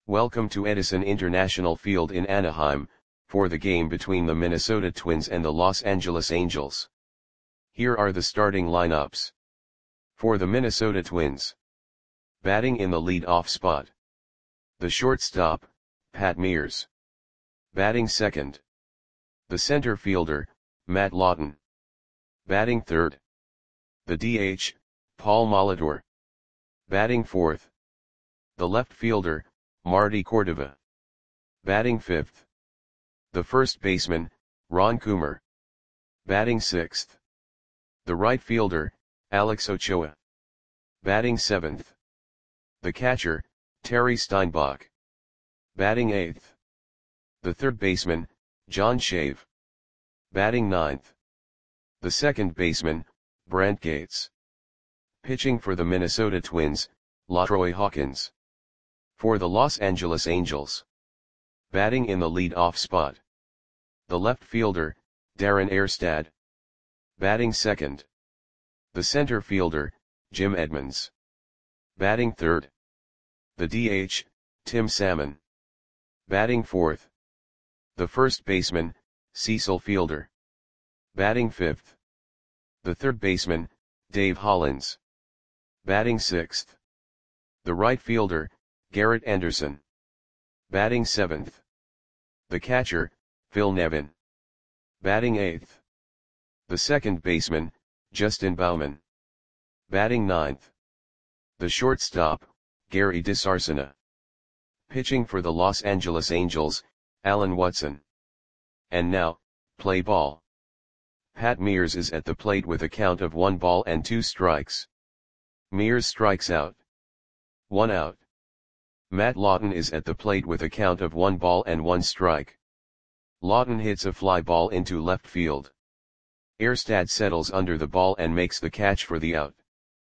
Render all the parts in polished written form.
Welcome to Edison International Field in Anaheim, for the game between the Minnesota Twins and the Los Angeles Angels. Here are the starting lineups. For the Minnesota Twins. Batting in the lead-off spot. The shortstop, Pat Mears. Batting second. The center fielder, Matt Lawton. Batting third. The DH, Paul Molitor. Batting fourth. The left fielder, Marty Cordova. Batting fifth. The first baseman, Ron Coomer. Batting sixth. The right fielder, Alex Ochoa. Batting seventh. The catcher, Terry Steinbach. Batting eighth. The third baseman, John Shave. Batting ninth. The second baseman, Brant Gates. Pitching for the Minnesota Twins, LaTroy Hawkins. For the Los Angeles Angels. Batting in the lead-off spot. The left fielder, Darren Erstad. Batting second. The center fielder, Jim Edmonds. Batting third. The DH, Tim Salmon. Batting fourth. The first baseman, Cecil Fielder. Batting fifth. The third baseman, Dave Hollins. Batting sixth. The right fielder, Garrett Anderson. Batting seventh. The catcher, Phil Nevin. Batting eighth. The second baseman, Justin Bauman. Batting ninth. The shortstop, Gary DeSarcina. Pitching for the Los Angeles Angels, Alan Watson. And now, play ball. Pat Mears is at the plate with a count of 1 ball and 2 strikes. Mears strikes out. 1 out. Matt Lawton is at the plate with a count of 1 ball and 1 strike. Lawton hits a fly ball into left field. Erstad settles under the ball and makes the catch for the out.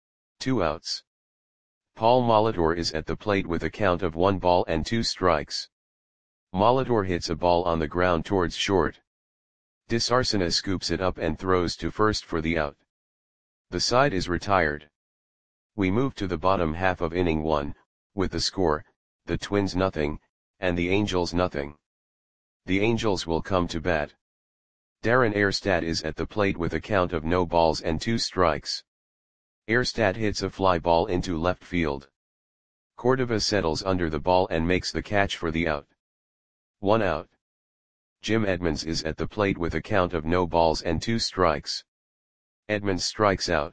2 outs. Paul Molitor is at the plate with a count of 1 ball and 2 strikes. Molitor hits a ball on the ground towards short. DeSarcina scoops it up and throws to first for the out. The side is retired. We move to the bottom half of inning 1, with the score, the Twins 0, and the Angels 0. The Angels will come to bat. Darren Erstad is at the plate with a count of no balls and 2 strikes. Erstad hits a fly ball into left field. Cordova settles under the ball and makes the catch for the out. 1 out. Jim Edmonds is at the plate with a count of no balls and 2 strikes. Edmonds strikes out.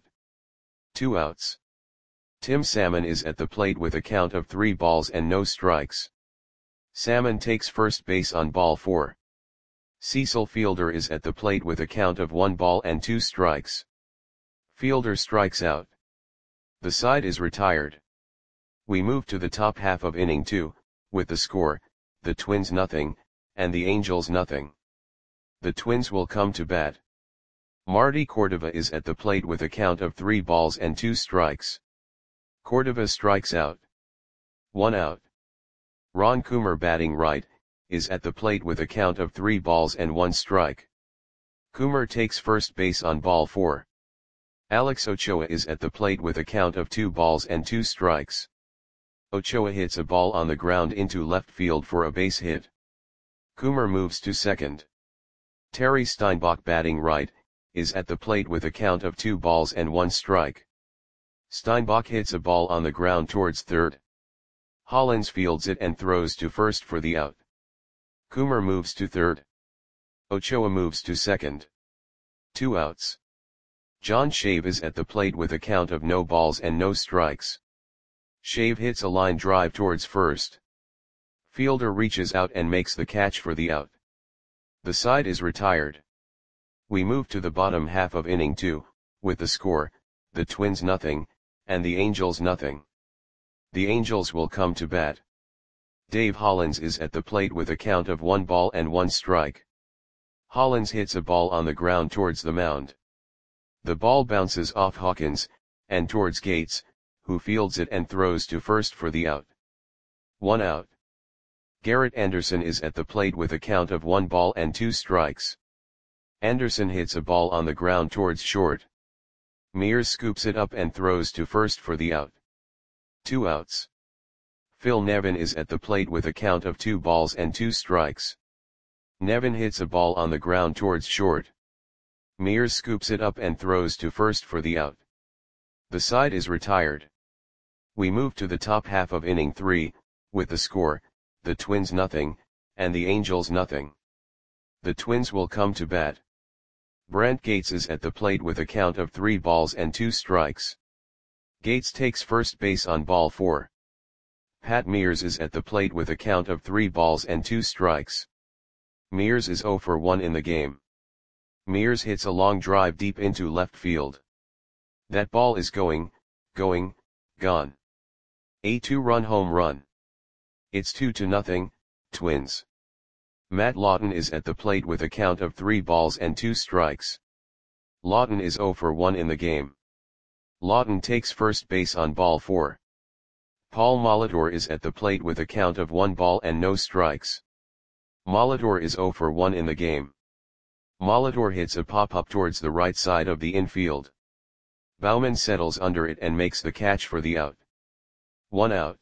2 outs. Tim Salmon is at the plate with a count of 3 balls and no strikes. Salmon takes first base on ball 4. Cecil Fielder is at the plate with a count of 1 ball and 2 strikes. Fielder strikes out. The side is retired. We move to the top half of inning 2, with the score, the Twins 0, and the Angels 0. The Twins will come to bat. Marty Cordova is at the plate with a count of 3 balls and 2 strikes. Cordova strikes out. 1 out. Ron Coomer, batting right, is at the plate with a count of 3 balls and 1 strike. Coomer takes first base on ball 4. Alex Ochoa is at the plate with a count of 2 balls and 2 strikes. Ochoa hits a ball on the ground into left field for a base hit. Coomer moves to second. Terry Steinbach, batting right, is at the plate with a count of 2 balls and 1 strike. Steinbach hits a ball on the ground towards third. Hollins fields it and throws to first for the out. Coomer moves to third. Ochoa moves to second. 2 outs. John Shave is at the plate with a count of no balls and no strikes. Shave hits a line drive towards first. Fielder reaches out and makes the catch for the out. The side is retired. We move to the bottom half of inning 2, with the score, the Twins 0, and the Angels 0. The Angels will come to bat. Dave Hollins is at the plate with a count of 1 ball and 1 strike. Hollins hits a ball on the ground towards the mound. The ball bounces off Hawkins, and towards Gates, who fields it and throws to first for the out. 1 out. Garrett Anderson is at the plate with a count of 1 ball and 2 strikes. Anderson hits a ball on the ground towards short. Mears scoops it up and throws to first for the out. 2 outs. Phil Nevin is at the plate with a count of 2 balls and 2 strikes. Nevin hits a ball on the ground towards short. Mears scoops it up and throws to first for the out. The side is retired. We move to the top half of inning 3, with the score, the Twins nothing, and the Angels nothing. The Twins will come to bat. Brant Gates is at the plate with a count of 3 balls and 2 strikes. Gates takes first base on ball 4. Pat Mears is at the plate with a count of 3 balls and 2 strikes. Mears is 0 for 1 in the game. Mears hits a long drive deep into left field. That ball is gone. A 2-run home run. It's 2-0, Twins. Matt Lawton is at the plate with a count of 3 balls and 2 strikes. Lawton is 0 for 1 in the game. Lawton takes first base on ball 4. Paul Molitor is at the plate with a count of 1 ball and no strikes. Molitor is 0 for 1 in the game. Molitor hits a pop-up towards the right side of the infield. Baumann settles under it and makes the catch for the out. 1 out.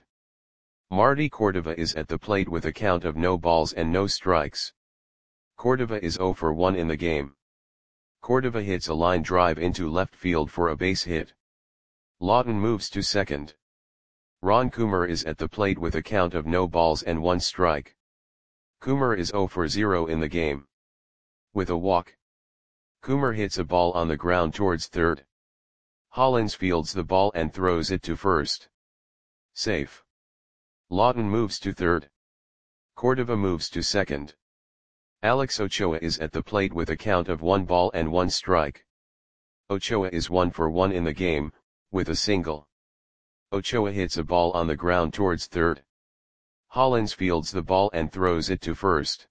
Marty Cordova is at the plate with a count of no balls and no strikes. Cordova is 0 for 1 in the game. Cordova hits a line drive into left field for a base hit. Lawton moves to second. Ron Coomer is at the plate with a count of no balls and 1 strike. Coomer is 0 for 0 in the game. With a walk, Coomer hits a ball on the ground towards third. Hollins fields the ball and throws it to first. Safe. Lawton moves to third. Cordova moves to second. Alex Ochoa is at the plate with a count of 1 ball and 1 strike. Ochoa is 1 for 1 in the game, with a single. Ochoa hits a ball on the ground towards third. Hollins fields the ball and throws it to first.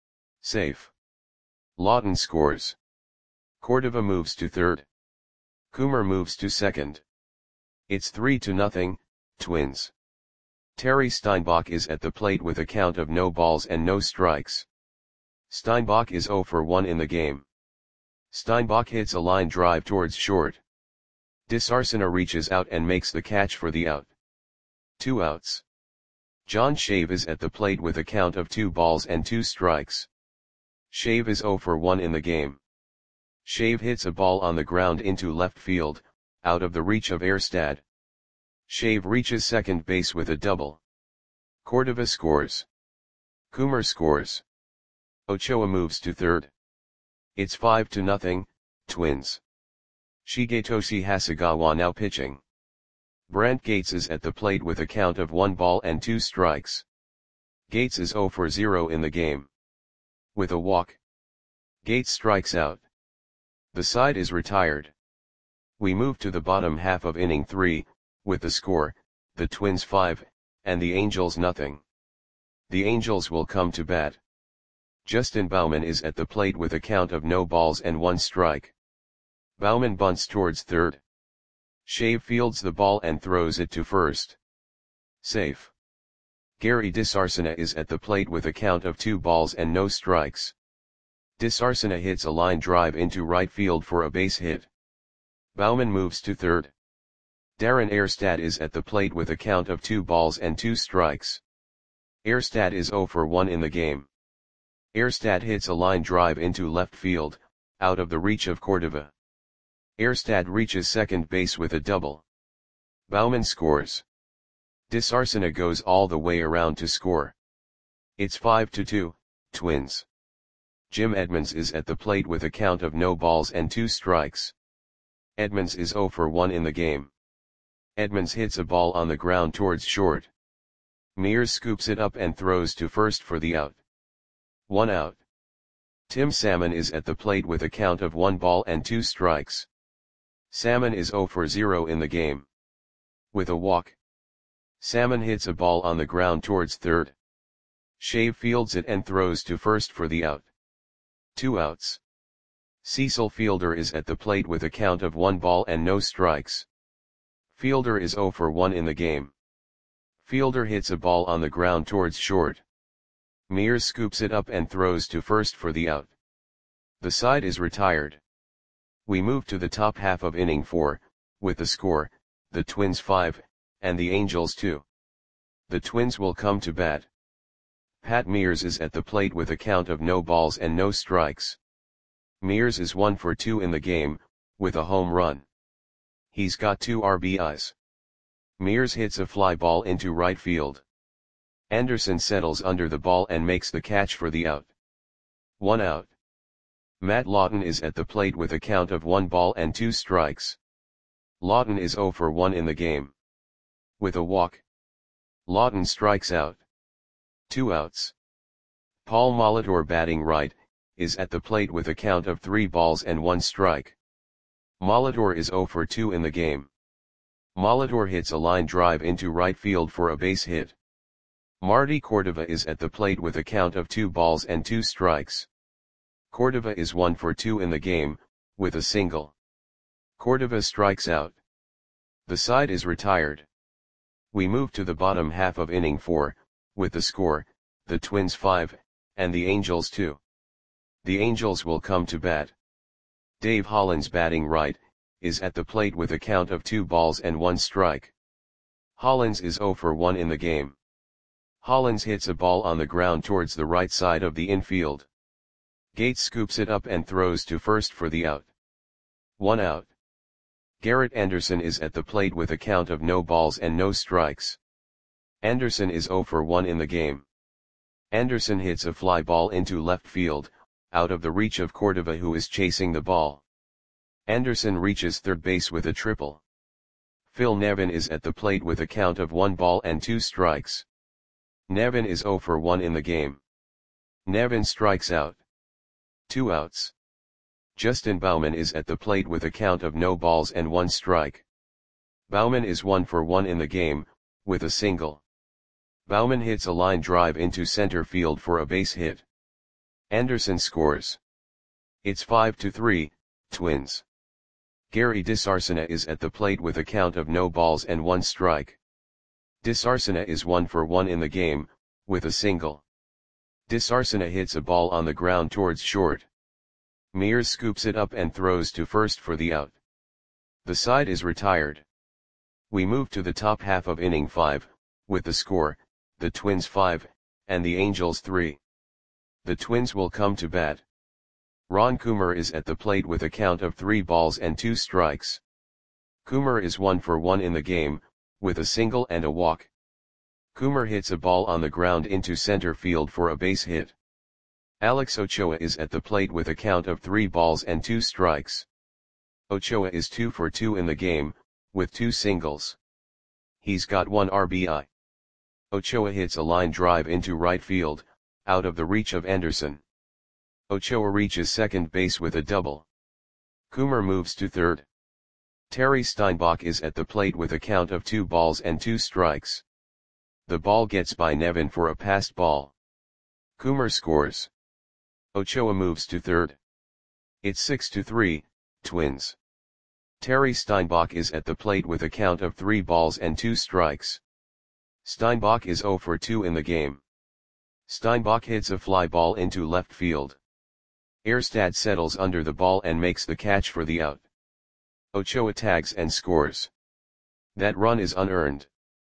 Safe. Lawton scores. Cordova moves to third. Coomer moves to second. It's 3-0, Twins. Terry Steinbach is at the plate with a count of no balls and no strikes. Steinbach is 0 for 1 in the game. Steinbach hits a line drive towards short. DeSarcina reaches out and makes the catch for the out. 2 outs. John Shave is at the plate with a count of 2 balls and 2 strikes. Shave is 0 for 1 in the game. Shave hits a ball on the ground into left field, out of the reach of Erstad. Shave reaches second base with a double. Cordova scores. Coomer scores. Ochoa moves to third. It's 5-0, Twins. Shigetoshi Hasegawa now pitching. Brant Gates is at the plate with a count of 1 ball and 2 strikes. Gates is 0 for 0 in the game. With a walk, Gates strikes out. The side is retired. We move to the bottom half of inning 3, with the score, the Twins 5, and the Angels nothing. The Angels will come to bat. Justin Baumann is at the plate with a count of no balls and 1 strike. Baumann bunts towards third. Shave fields the ball and throws it to first. Safe. Gary DeSarcina is at the plate with a count of 2 balls and no strikes. DeSarcina hits a line drive into right field for a base hit. Baumann moves to third. Darren Erstad is at the plate with a count of 2 balls and 2 strikes. Erstad is 0 for 1 in the game. Erstad hits a line drive into left field, out of the reach of Cordova. Erstad reaches second base with a double. Baumann scores. DeSarcina goes all the way around to score. It's 5-2, Twins. Jim Edmonds is at the plate with a count of no balls and 2 strikes. Edmonds is 0 for 1 in the game. Edmonds hits a ball on the ground towards short. Mears scoops it up and throws to first for the out. 1 out. Tim Salmon is at the plate with a count of 1 ball and 2 strikes. Salmon is 0 for 0 in the game. With a walk, Salmon hits a ball on the ground towards third. Shave fields it and throws to first for the out. 2 outs. Cecil Fielder is at the plate with a count of 1 ball and no strikes. Fielder is 0 for 1 in the game. Fielder hits a ball on the ground towards short. Mears scoops it up and throws to first for the out. The side is retired. We move to the top half of inning 4, with the score, the Twins 5, and the Angels 2. The Twins will come to bat. Pat Mears is at the plate with a count of no balls and no strikes. Mears is 1 for 2 in the game, with a home run. He's got 2 RBIs. Mears hits a fly ball into right field. Anderson settles under the ball and makes the catch for the out. 1 out. Matt Lawton is at the plate with a count of 1 ball and 2 strikes. Lawton is 0 for 1 in the game. With a walk, Lawton strikes out. 2 outs. Paul Molitor, batting right, is at the plate with a count of 3 balls and 1 strike. Molitor is 0 for 2 in the game. Molitor hits a line drive into right field for a base hit. Marty Cordova is at the plate with a count of 2 balls and 2 strikes. Cordova is 1 for 2 in the game, with a single. Cordova strikes out. The side is retired. We move to the bottom half of inning 4, with the score, the Twins 5, and the Angels 2. The Angels will come to bat. Dave Hollins, batting right, is at the plate with a count of 2 balls and 1 strike. Hollins is 0 for 1 in the game. Hollins hits a ball on the ground towards the right side of the infield. Gates scoops it up and throws to first for the out. 1 out. Garrett Anderson is at the plate with a count of no balls and no strikes. Anderson is 0 for 1 in the game. Anderson hits a fly ball into left field, out of the reach of Cordova, who is chasing the ball. Anderson reaches third base with a triple. Phil Nevin is at the plate with a count of 1 ball and 2 strikes. Nevin is 0 for 1 in the game. Nevin strikes out. 2 outs. Justin Bauman is at the plate with a count of no balls and 1 strike. Bauman is 1 for 1 in the game, with a single. Bauman hits a line drive into center field for a base hit. Anderson scores. It's 5-3, Twins. Gary DeSarcina is at the plate with a count of no balls and 1 strike. DeSarcina is 1 for 1 in the game, with a single. DeSarcina hits a ball on the ground towards short. Mears scoops it up and throws to first for the out. The side is retired. We move to the top half of inning 5, with the score, the Twins 5, and the Angels 3. The Twins will come to bat. Ron Coomer is at the plate with a count of 3 balls and 2 strikes. Coomer is 1 for 1 in the game, with a single and a walk. Coomer hits a ball on the ground into center field for a base hit. Alex Ochoa is at the plate with a count of 3 balls and 2 strikes. Ochoa is 2 for 2 in the game, with 2 singles. He's got 1 RBI. Ochoa hits a line drive into right field, out of the reach of Anderson. Ochoa reaches second base with a double. Coomer moves to third. Terry Steinbach is at the plate with a count of 2 balls and 2 strikes. The ball gets by Nevin for a passed ball. Coomer scores. Ochoa moves to third. It's 6-3, Twins. Terry Steinbach is at the plate with a count of 3 balls and 2 strikes. Steinbach is 0 for 2 in the game. Steinbach hits a fly ball into left field. Erstad settles under the ball and makes the catch for the out. Ochoa tags and scores. That run is unearned.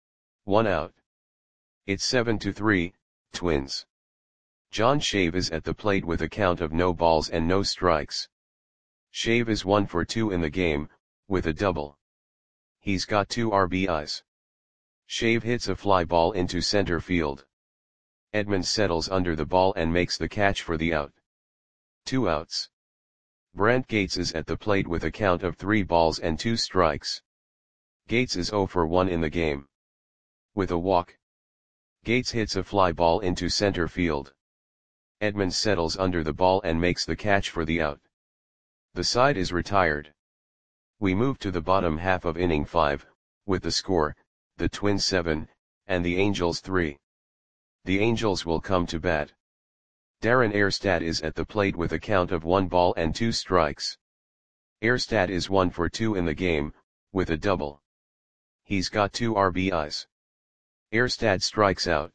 1 out. It's 7-3, Twins. John Shave is at the plate with a count of no balls and no strikes. Shave is 1 for 2 in the game, with a double. He's got 2 RBIs. Shave hits a fly ball into center field. Edmonds settles under the ball and makes the catch for the out. 2 outs. Brent Gates is at the plate with a count of 3 balls and 2 strikes. Gates is 0 for 1 in the game. With a walk, Gates hits a fly ball into center field. Edmonds settles under the ball and makes the catch for the out. The side is retired. We move to the bottom half of inning 5, with the score, the Twins 7, and the Angels 3. The Angels will come to bat. Darren Erstad is at the plate with a count of 1 ball and 2 strikes. Erstad is 1 for 2 in the game, with a double. He's got 2 RBIs. Erstad strikes out.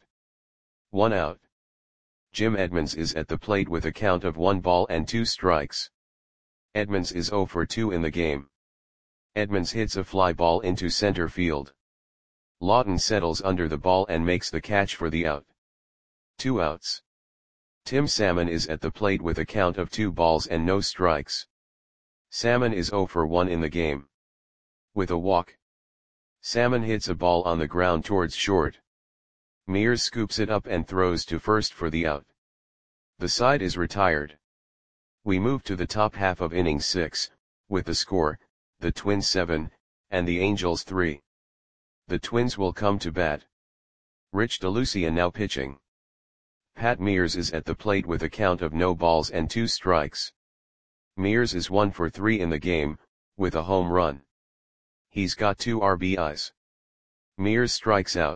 1 out. Jim Edmonds is at the plate with a count of 1 ball and 2 strikes. Edmonds is 0 for 2 in the game. Edmonds hits a fly ball into center field. Lawton settles under the ball and makes the catch for the out. 2 outs. Tim Salmon is at the plate with a count of 2 balls and no strikes. Salmon is 0 for 1 in the game. With a walk. Salmon hits a ball on the ground towards short. Mears scoops it up and throws to first for the out. The side is retired. We move to the top half of inning 6, with the score, the Twins 7, and the Angels 3. The Twins will come to bat. Rich DeLucia now pitching. Pat Mears is at the plate with a count of no balls and 2 strikes. Mears is 1 for 3 in the game, with a home run. He's got 2 RBIs. Mears strikes out.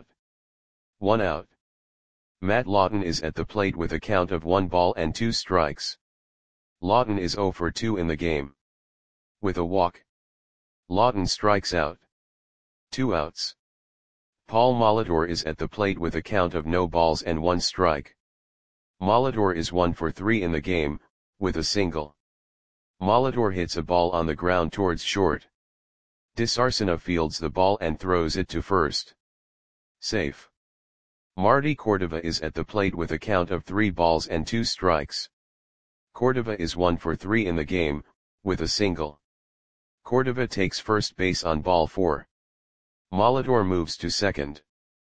1 out. Matt Lawton is at the plate with a count of 1 ball and 2 strikes. Lawton is 0 for 2 in the game. With a walk. Lawton strikes out. 2 outs. Paul Molitor is at the plate with a count of no balls and 1 strike. Molitor is 1 for 3 in the game, with a single. Molitor hits a ball on the ground towards short. DeSarcina fields the ball and throws it to first. Safe. Marty Cordova is at the plate with a count of 3 balls and 2 strikes. Cordova is 1 for 3 in the game, with a single. Cordova takes first base on ball 4. Molitor moves to second.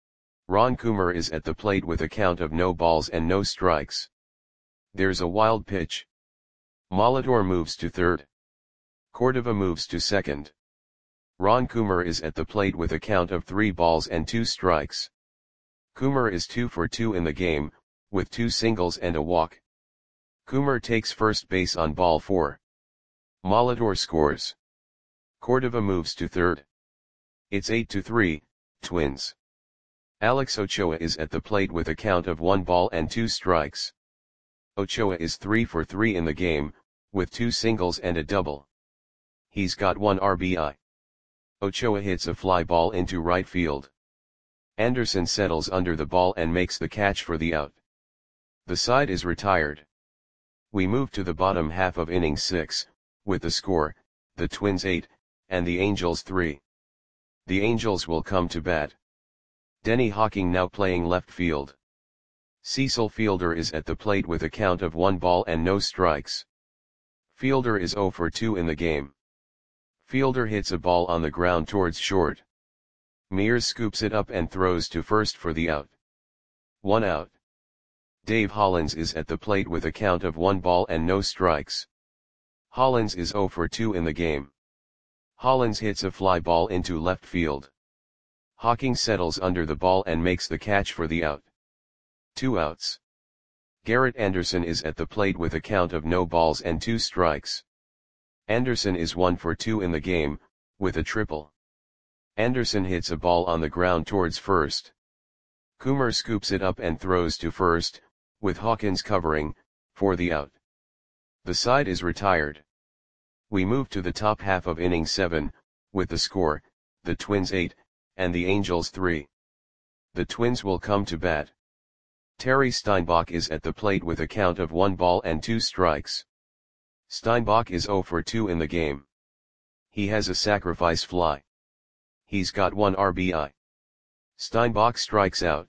Ron Coomer is at the plate with a count of no balls and no strikes. There's a wild pitch. Molitor moves to third. Cordova moves to second. Ron Coomer is at the plate with a count of 3 balls and 2 strikes. Coomer is 2 for 2 in the game, with 2 singles and a walk. Coomer takes first base on ball 4. Molitor scores. Cordova moves to third. It's 8-3, Twins. Alex Ochoa is at the plate with a count of 1 ball and 2 strikes. Ochoa is 3 for 3 in the game, with 2 singles and a double. He's got 1 RBI. Ochoa hits a fly ball into right field. Anderson settles under the ball and makes the catch for the out. The side is retired. We move to the bottom half of inning 6, with the score, the Twins 8, and the Angels 3. The Angels will come to bat. Denny Hawking now playing left field. Cecil Fielder is at the plate with a count of 1 ball and no strikes. Fielder is 0 for 2 in the game. Fielder hits a ball on the ground towards short. Mears scoops it up and throws to first for the out. 1 out. Dave Hollins is at the plate with a count of 1 ball and no strikes. Hollins is 0 for 2 in the game. Hollins hits a fly ball into left field. Hawking settles under the ball and makes the catch for the out. 2 outs. Garrett Anderson is at the plate with a count of no balls and 2 strikes. Anderson is 1 for 2 in the game, with a triple. Anderson hits a ball on the ground towards first. Coomer scoops it up and throws to first, with Hawkins covering, for the out. The side is retired. We move to the top half of inning 7, with the score, the Twins 8, and the Angels 3. The Twins will come to bat. Terry Steinbach is at the plate with a count of 1 ball and 2 strikes. Steinbach is 0 for 2 in the game. He has a sacrifice fly. He's got 1 RBI. Steinbach strikes out.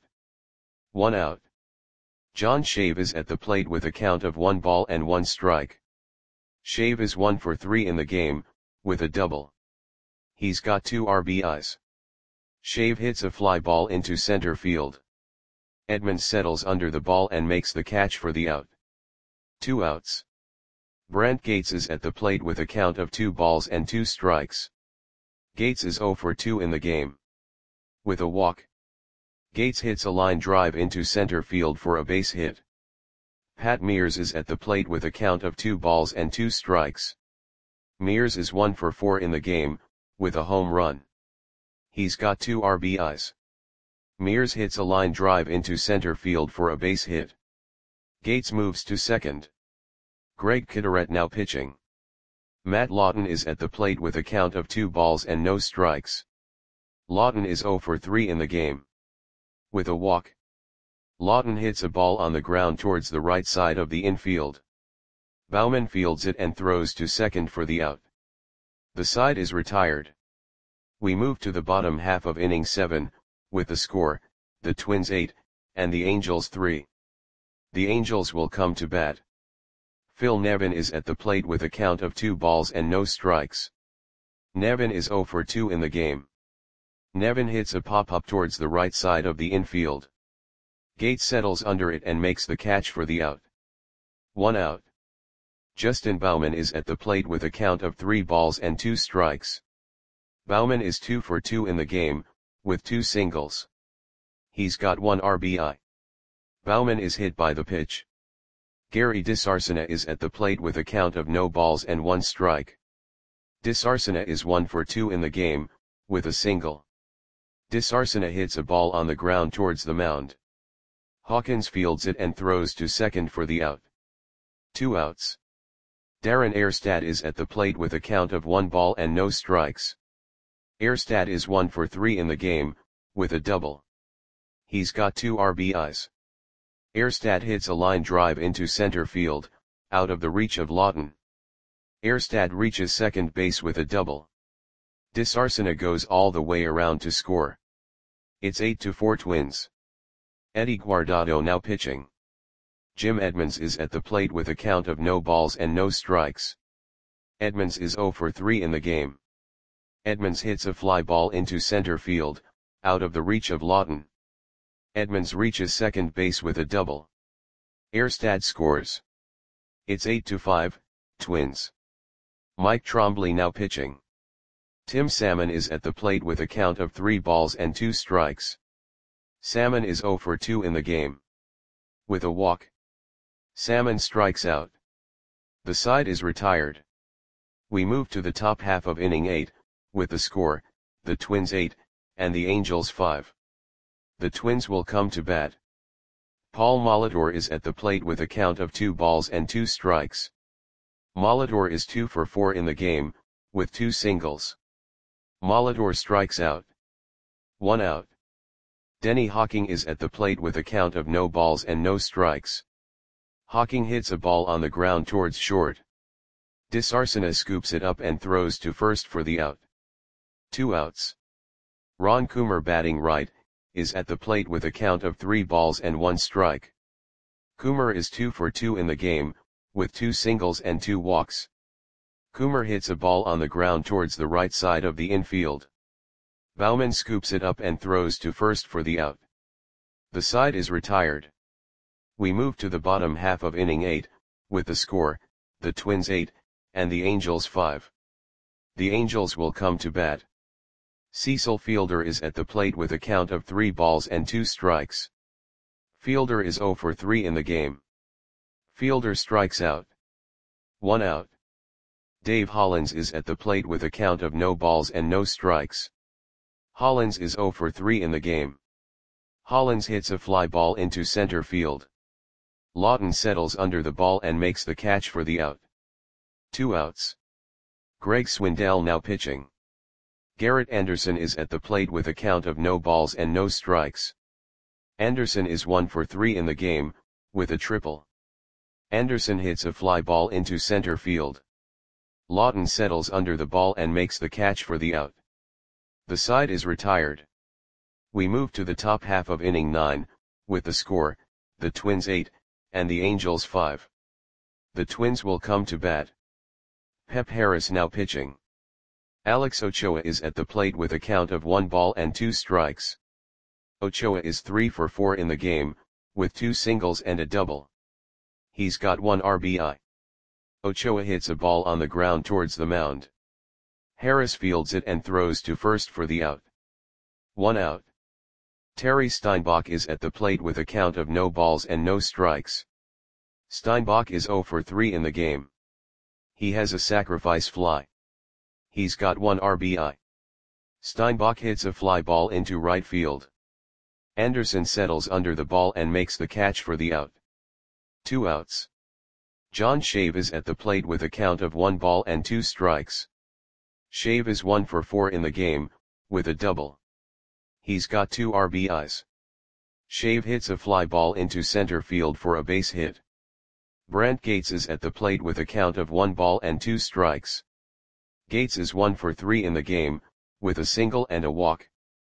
1 out. John Shave is at the plate with a count of 1 ball and 1 strike. Shave is 1 for 3 in the game, with a double. He's got 2 RBIs. Shave hits a fly ball into center field. Edmonds settles under the ball and makes the catch for the out. 2 outs. Brent Gates is at the plate with a count of 2 balls and 2 strikes. Gates is 0 for 2 in the game. With a walk. Gates hits a line drive into center field for a base hit. Pat Mears is at the plate with a count of 2 balls and 2 strikes. Mears is 1 for 4 in the game, with a home run. He's got 2 RBIs. Mears hits a line drive into center field for a base hit. Gates moves to second. Greg Kidderette now pitching. Matt Lawton is at the plate with a count of 2 balls and no strikes. Lawton is 0 for 3 in the game. With a walk. Lawton hits a ball on the ground towards the right side of the infield. Bauman fields it and throws to second for the out. The side is retired. We move to the bottom half of inning 7, with the score, the Twins 8, and the Angels 3. The Angels will come to bat. Phil Nevin is at the plate with a count of 2 balls and no strikes. Nevin is 0 for 2 in the game. Nevin hits a pop-up towards the right side of the infield. Gates settles under it and makes the catch for the out. 1 out. Justin Bauman is at the plate with a count of 3 balls and 2 strikes. Bauman is 2 for 2 in the game, with 2 singles. He's got 1 RBI. Bauman is hit by the pitch. Gary DeSarcina is at the plate with a count of no balls and 1 strike. DeSarcina is 1 for 2 in the game, with a single. DeSarcina hits a ball on the ground towards the mound. Hawkins fields it and throws to second for the out. 2 outs. Darren Erstad is at the plate with a count of 1 ball and no strikes. Erstad is 1 for 3 in the game, with a double. He's got 2 RBIs. Erstad hits a line drive into center field, out of the reach of Lawton. Erstad reaches second base with a double. DeSarcina goes all the way around to score. It's 8-4 Twins. Eddie Guardado now pitching. Jim Edmonds is at the plate with a count of no balls and no strikes. Edmonds is 0 for 3 in the game. Edmonds hits a fly ball into center field, out of the reach of Lawton. Edmonds reaches second base with a double. Erstad scores. It's 8-5, Twins. Mike Trombley now pitching. Tim Salmon is at the plate with a count of 3 balls and 2 strikes. Salmon is 0 for 2 in the game. With a walk. Salmon strikes out. The side is retired. We move to the top half of inning 8, with the score, the Twins 8, and the Angels 5. The Twins will come to bat. Paul Molitor is at the plate with a count of 2 balls and 2 strikes. Molitor is 2 for 4 in the game, with 2 singles. Molitor strikes out. 1 out. Denny Hawking is at the plate with a count of no balls and no strikes. Hawking hits a ball on the ground towards short. DeSarcina scoops it up and throws to first for the out. 2 outs. Ron Coomer batting right, is at the plate with a count of 3 balls and 1 strike. Coomer is 2 for 2 in the game, with 2 singles and 2 walks. Coomer hits a ball on the ground towards the right side of the infield. Bauman scoops it up and throws to first for the out. The side is retired. We move to the bottom half of inning 8, with the score, the Twins 8, and the Angels 5. The Angels will come to bat. Cecil Fielder is at the plate with a count of 3 balls and 2 strikes. Fielder is 0 for 3 in the game. Fielder strikes out. 1 out. Dave Hollins is at the plate with a count of no balls and no strikes. Hollins is 0 for 3 in the game. Hollins hits a fly ball into center field. Lawton settles under the ball and makes the catch for the out. 2 outs. Greg Swindell now pitching. Garrett Anderson is at the plate with a count of no balls and no strikes. Anderson is 1 for 3 in the game, with a triple. Anderson hits a fly ball into center field. Lawton settles under the ball and makes the catch for the out. The side is retired. We move to the top half of inning 9, with the score, the Twins 8, and the Angels 5. The Twins will come to bat. Pep Harris now pitching. Alex Ochoa is at the plate with a count of 1 ball and 2 strikes. Ochoa is 3 for 4 in the game, with 2 singles and a double. He's got 1 RBI. Ochoa hits a ball on the ground towards the mound. Harris fields it and throws to first for the out. 1 out. Terry Steinbach is at the plate with a count of no balls and no strikes. Steinbach is 0 for 3 in the game. He has a sacrifice fly. He's got 1 RBI. Steinbach hits a fly ball into right field. Anderson settles under the ball and makes the catch for the out. 2 outs. John Shave is at the plate with a count of 1 ball and 2 strikes. Shave is 1 for 4 in the game, with a double. He's got 2 RBIs. Shave hits a fly ball into center field for a base hit. Brant Gates is at the plate with a count of 1 ball and 2 strikes. Gates is 1 for 3 in the game, with a single and a walk.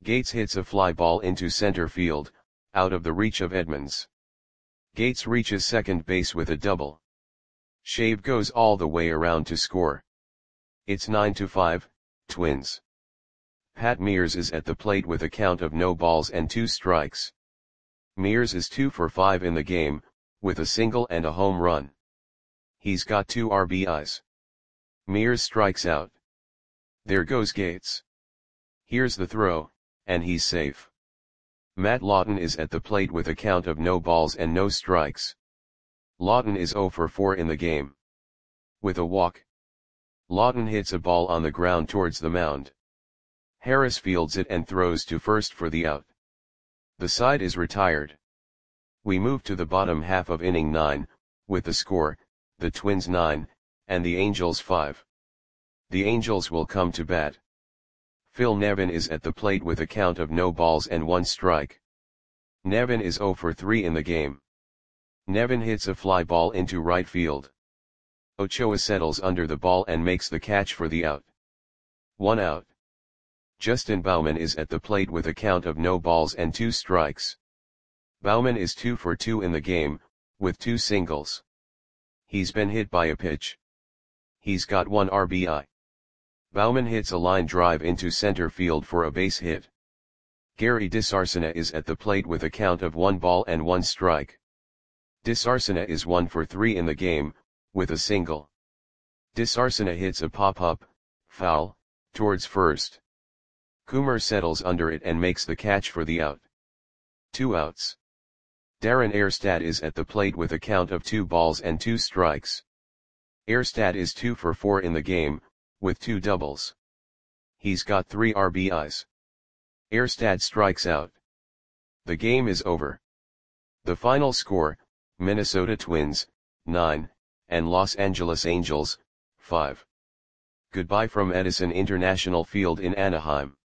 Gates hits a fly ball into center field, out of the reach of Edmonds. Gates reaches second base with a double. Shave goes all the way around to score. It's 9-5, Twins. Pat Mears is at the plate with a count of no balls and 2 strikes. Mears is 2 for 5 in the game, with a single and a home run. He's got 2 RBIs. Mears strikes out. There goes Gates. Here's the throw, and he's safe. Matt Lawton is at the plate with a count of no balls and no strikes. Lawton is 0 for 4 in the game. With a walk. Lawton hits a ball on the ground towards the mound. Harris fields it and throws to first for the out. The side is retired. We move to the bottom half of inning 9, with the score, the Twins 9, and the Angels 5. The Angels will come to bat. Phil Nevin is at the plate with a count of no balls and 1 strike. Nevin is 0 for 3 in the game. Nevin hits a fly ball into right field. Ochoa settles under the ball and makes the catch for the out. 1 out. Justin Bauman is at the plate with a count of no balls and 2 strikes. Bauman is 2 for 2 in the game, with 2 singles. He's been hit by a pitch. He's got 1 RBI. Bauman hits a line drive into center field for a base hit. Gary DeSarcina is at the plate with a count of 1 ball and 1 strike. DeSarcina is 1 for 3 in the game, with a single. DeSarcina hits a pop-up, foul, towards first. Coomer settles under it and makes the catch for the out. 2 outs. Darren Erstad is at the plate with a count of 2 balls and 2 strikes. Erstad is 2 for 4 in the game, with 2 doubles. He's got 3 RBIs. Erstad strikes out. The game is over. The final score, Minnesota Twins, 9, and Los Angeles Angels, 5. Goodbye from Edison International Field in Anaheim.